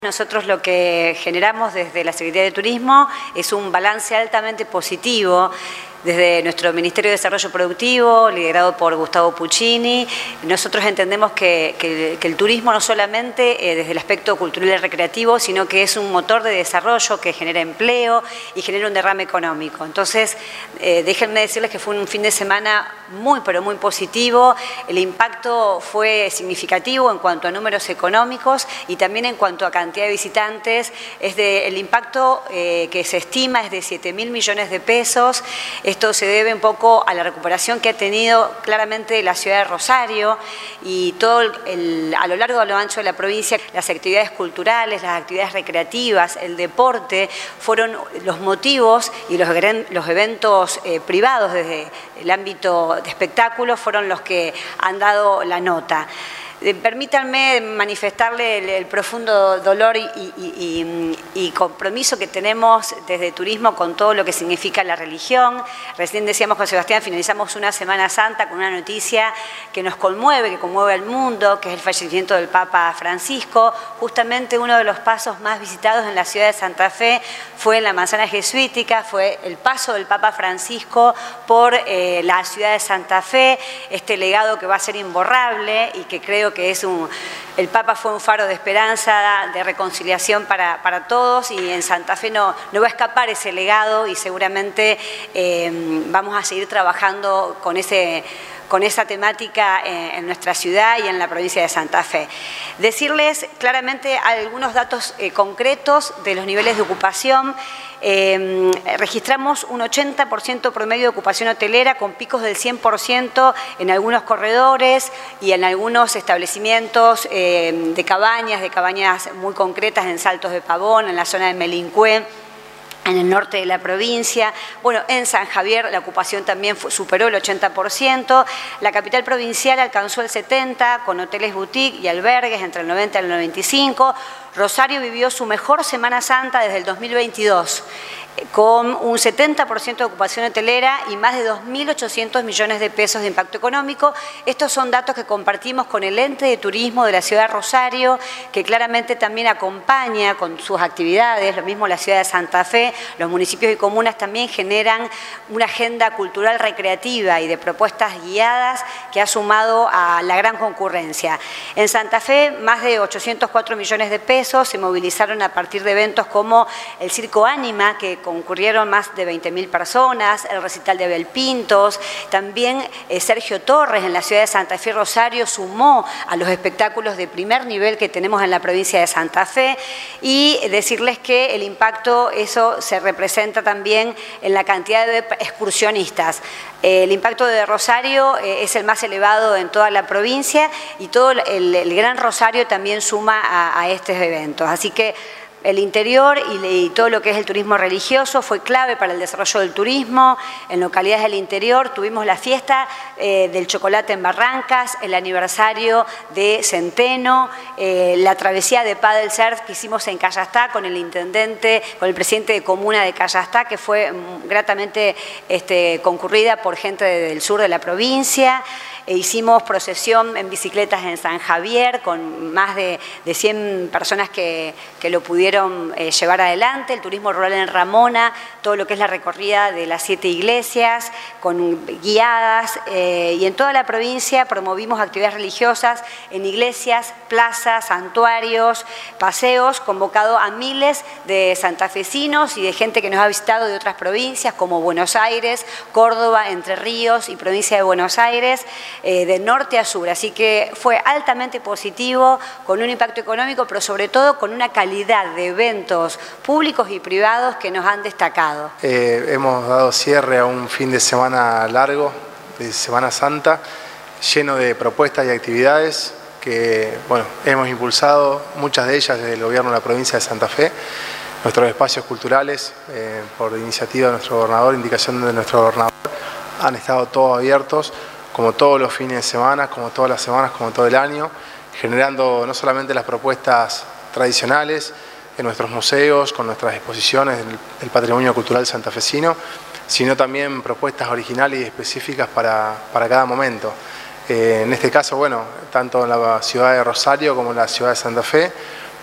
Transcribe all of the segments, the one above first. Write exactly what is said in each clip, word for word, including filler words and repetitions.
Nosotros lo que generamos desde la Secretaría de Turismo es un balance altamente positivo. Desde nuestro Ministerio de Desarrollo Productivo, liderado por Gustavo Puccini, nosotros entendemos que, que, que el turismo no solamente eh, desde el aspecto cultural y recreativo, sino que es un motor de desarrollo que genera empleo y genera un derrame económico. Entonces, eh, déjenme decirles que fue un fin de semana muy, pero muy positivo. El impacto fue significativo en cuanto a números económicos y también en cuanto a cantidad de visitantes. Es de, el impacto eh, que se estima es de siete mil millones de pesos. Esto se debe un poco a la recuperación que ha tenido claramente la ciudad de Rosario y todo el, a lo largo y a lo ancho de la provincia, las actividades culturales, las actividades recreativas, el deporte, fueron los motivos y los, los eventos eh, privados desde el ámbito de espectáculos fueron los que han dado la nota. Eh, permítanme manifestarle el, el profundo dolor y, y, y, y compromiso que tenemos desde turismo con todo lo que significa la religión. Recién decíamos con Sebastián, finalizamos una Semana Santa con una noticia que nos conmueve, que conmueve al mundo, que es el fallecimiento del Papa Francisco. Justamente uno de los pasos más visitados en la ciudad de Santa Fe fue en la Manzana Jesuítica, fue el paso del Papa Francisco por eh, la ciudad de Santa Fe, este legado que va a ser imborrable y que creo que es un, el Papa fue un faro de esperanza, de reconciliación para, para todos, y en Santa Fe no, no va a escapar ese legado y seguramente eh, vamos a seguir trabajando con ese... con esa temática en nuestra ciudad y en la provincia de Santa Fe. Decirles claramente algunos datos eh, concretos de los niveles de ocupación. Eh, registramos un ochenta por ciento promedio de ocupación hotelera con picos del cien por ciento en algunos corredores y en algunos establecimientos eh, de cabañas, de cabañas muy concretas en Saltos de Pavón, en la zona de Melincué, en el norte de la provincia. Bueno, en San Javier la ocupación también fue, superó el ochenta por ciento. La capital provincial alcanzó el setenta por ciento, con hoteles boutique y albergues entre el noventa y el noventa y cinco por ciento. Rosario vivió su mejor Semana Santa desde el dos mil veintidós, con un setenta por ciento de ocupación hotelera y más de dos mil ochocientos millones de pesos de impacto económico. Estos son datos que compartimos con el ente de turismo de la ciudad de Rosario, que claramente también acompaña con sus actividades, lo mismo la ciudad de Santa Fe. Los municipios y comunas también generan una agenda cultural recreativa y de propuestas guiadas que ha sumado a la gran concurrencia. En Santa Fe, más de ochocientos cuatro millones de pesos se movilizaron a partir de eventos como el Circo Ánima, que concurrieron más de veinte mil personas, el recital de Abel Pintos, también eh, Sergio Torres en la ciudad de Santa Fe, Rosario, sumó a los espectáculos de primer nivel que tenemos en la provincia de Santa Fe, y decirles que el impacto, eso se representa también en la cantidad de excursionistas. Eh, el impacto de Rosario eh, es el más elevado en toda la provincia y todo el, el Gran Rosario también suma a, a estos eventos. Así que el interior y, y todo lo que es el turismo religioso fue clave para el desarrollo del turismo. En localidades del interior tuvimos la fiesta eh, del chocolate en Barrancas, el aniversario de Centeno, eh, la travesía de paddle surf que hicimos en Callastá con el intendente, con el presidente de comuna de Callastá, que fue gratamente este, concurrida por gente del sur de la provincia. E hicimos procesión en bicicletas en San Javier con más de, de cien personas que, que lo pudieron eh, llevar adelante. El turismo rural en Ramona, todo lo que es la recorrida de las siete iglesias con guiadas, eh, y en toda la provincia promovimos actividades religiosas en iglesias, plazas, santuarios, paseos, convocado a miles de santafesinos y de gente que nos ha visitado de otras provincias como Buenos Aires, Córdoba, Entre Ríos y provincia de Buenos Aires, Eh, de norte a sur. Así que fue altamente positivo, con un impacto económico, pero sobre todo con una calidad de eventos públicos y privados que nos han destacado. Eh, hemos dado cierre a un fin de semana largo, de Semana Santa, lleno de propuestas y actividades que, bueno, hemos impulsado, muchas de ellas desde el gobierno de la provincia de Santa Fe. Nuestros espacios culturales, eh, por iniciativa de nuestro gobernador, indicación de nuestro gobernador, han estado todos abiertos, como todos los fines de semana, como todas las semanas, como todo el año, generando no solamente las propuestas tradicionales en nuestros museos, con nuestras exposiciones del, del patrimonio cultural santafesino, sino también propuestas originales y específicas para, para cada momento. Eh, en este caso, bueno, tanto en la ciudad de Rosario como en la ciudad de Santa Fe,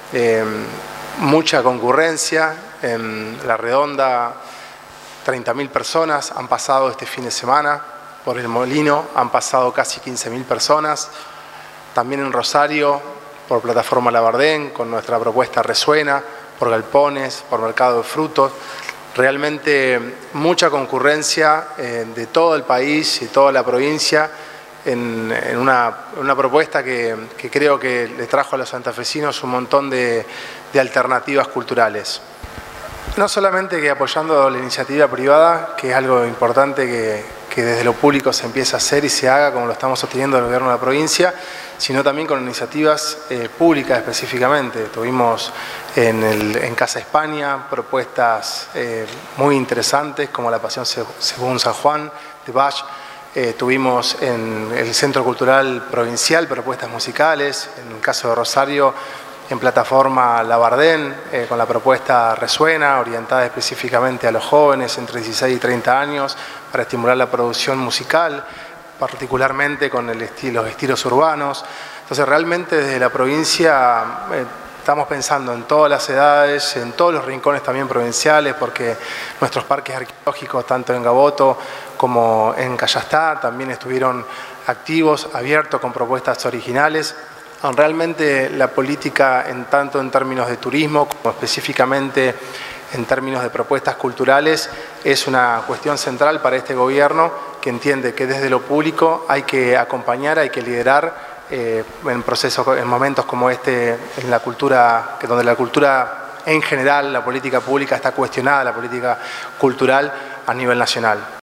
eh, mucha concurrencia. En La Redonda, treinta mil personas han pasado este fin de semana. Por El Molino han pasado casi quince mil personas. También en Rosario, por Plataforma Labardén, con nuestra propuesta Resuena, por Galpones, por Mercado de Frutos. Realmente mucha concurrencia eh, de todo el país y toda la provincia en, en una, una propuesta que, que creo que le trajo a los santafesinos un montón de, de alternativas culturales. No solamente que apoyando la iniciativa privada, que es algo importante que, que desde lo público se empiece a hacer y se haga como lo estamos sosteniendo el gobierno de la provincia, sino también con iniciativas eh, públicas específicamente. Tuvimos en, el, en Casa España propuestas eh, muy interesantes como la Pasión según San Juan de Bach. Eh, tuvimos en el Centro Cultural Provincial propuestas musicales, en el caso de Rosario en Plataforma Labardén, eh, con la propuesta Resuena, orientada específicamente a los jóvenes entre dieciséis y treinta años, para estimular la producción musical, particularmente con el estilo, los estilos urbanos. Entonces realmente desde la provincia eh, estamos pensando en todas las edades, en todos los rincones también provinciales, porque nuestros parques arqueológicos, tanto en Gaboto como en Cayastá, también estuvieron activos, abiertos con propuestas originales. Realmente la política, en tanto en términos de turismo como específicamente en términos de propuestas culturales, es una cuestión central para este gobierno, que entiende que desde lo público hay que acompañar, hay que liderar eh, en procesos, en momentos como este, en la cultura, que donde la cultura en general, la política pública está cuestionada, la política cultural a nivel nacional.